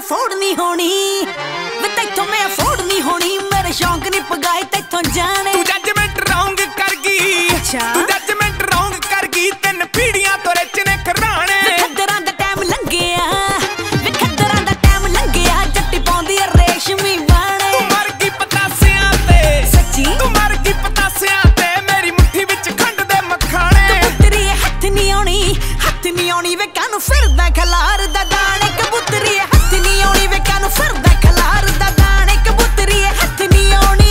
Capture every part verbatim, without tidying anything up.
Afford नहीं होनी वे तैथों मैं अफोर्ड नहीं होनी मेरे शौक नहीं पगाए तैथों जाने तू जजमेंट रॉन्ग कर गई अच्छा तू जजमेंट रॉन्ग कर गई तीन पीढ़ियां तो रचने कराने खद्दरां दा टाइम लंघिया वे खद्दरां दा टाइम लंघिया जट्टी पाउंदी रेशमी बाणे तू मर गई पतासियां ते सच्ची तू मर गई पतासियां ते मेरी मुट्ठी विच खंड दे मखाने कबूतरी हथ नहीं आउणी हथ नहीं आउणी वे कानू फिरदा खलार दा दाणे कबूतरी हथ नहीं आउणी वे कानू फिरदा खलार दा दाणे कबूतरी हथ नहीं आउणी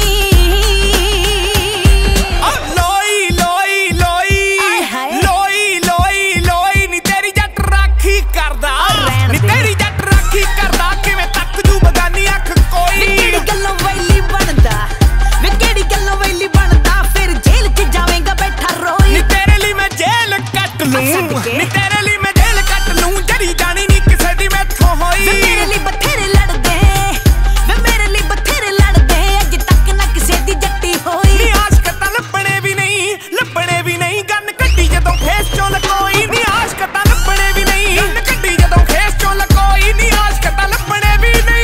ओ लोई लोई लोई लोई लोई लोई नी तेरी जट राखी करदा नी तेरी जट राखी करदा किवें तक जू बगानी अख कोई केड़ी गल्लों वैली बनदा वे केड़ी गल्लों वैली बनदा फिर जेल च जावेगा बैठा रोई नी तेरे लिए मैं जेल कट लूं नी तेरे लिए मैं जेल कट लूं जड़ी जानी नी किसे दी मैथों होई वे मेरे लिए बथेरे लड़दे वे मेरे लिए बथेरे लड़दे अज तक ना किसे दी जट्टी होई नी आशिक तां लभणे भी नहीं लभणे भी नहीं गन कड्डी जदों फेस चों लकोई नी आशिक तां लभणे भी नहीं गन कड्डी जदों फेस चों लकोई नी आशिक तां लभणे भी नहीं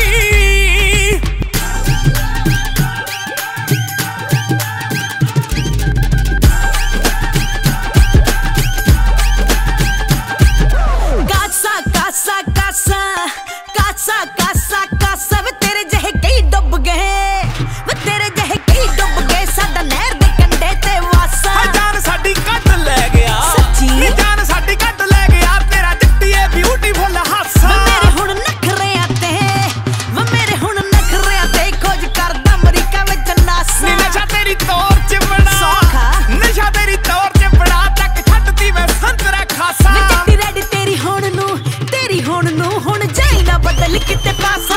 कासा कासा कासा कासा कासा कासा वे तेरे जहे कई डुब गए वे तेरे जहे कई डुब गए साडा नहर दे कंढे ते वासा हाय जान साडी कट ले गया सच्ची? नी जान साडी कट ले गया तेरा जट्टीए ब्यूटीफुल हासा वे मेरे हुण नखरे आते वे मेरे हुण नखरे आते खोज करदा अमरीका विच नासा नी नशा तेरी तौर च बड़ा सौखा। नशा तेरी तौर च बड़ा तक छड्डदी मैं संतरा खासा वे जट्टी रैड तेरी हुण नू तेरी हुण नू हुण जाई ना बदल किते पासा